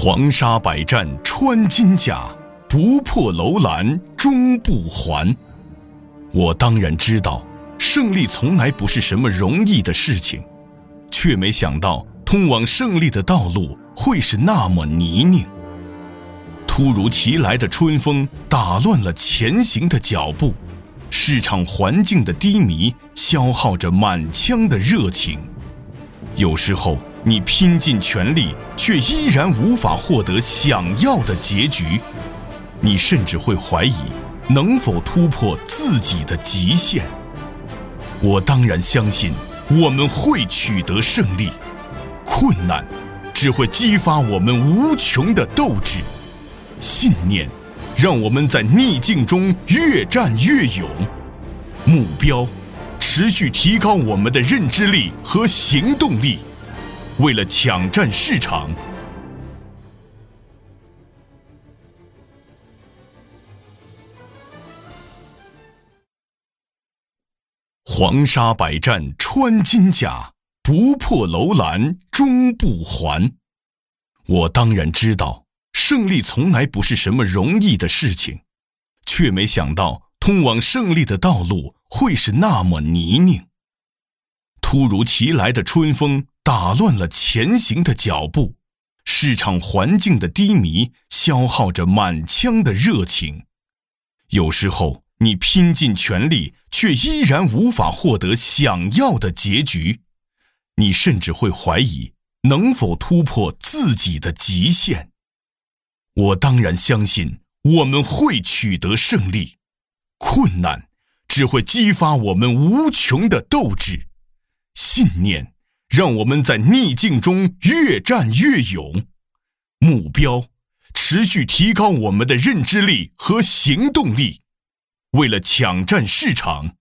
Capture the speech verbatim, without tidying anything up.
黄沙百战穿金甲，不破楼兰终不还。我当然知道，胜利从来不是什么容易的事情，却没想到通往胜利的道路会是那么泥泞。突如其来的春风打乱了前行的脚步，市场环境的低迷消耗着满腔的热情。有时候你拼尽全力，却依然无法获得想要的结局，你甚至会怀疑能否突破自己的极限。我当然相信我们会取得胜利，困难只会激发我们无穷的斗志，信念让我们在逆境中越战越勇，目标持续提高我们的认知力和行动力。为了抢占市场，黄沙百战穿金甲，不破楼兰终不还。我当然知道，胜利从来不是什么容易的事情，却没想到通往胜利的道路会是那么泥泞。突如其来的春风打乱了前行的脚步，市场环境的低迷消耗着满腔的热情。有时候你拼尽全力，却依然无法获得想要的结局，你甚至会怀疑能否突破自己的极限。我当然相信我们会取得胜利，困难只会激发我们无穷的斗志，信念让我们在逆境中越战越勇，目标持续提高我们的认知力和行动力。为了抢占市场，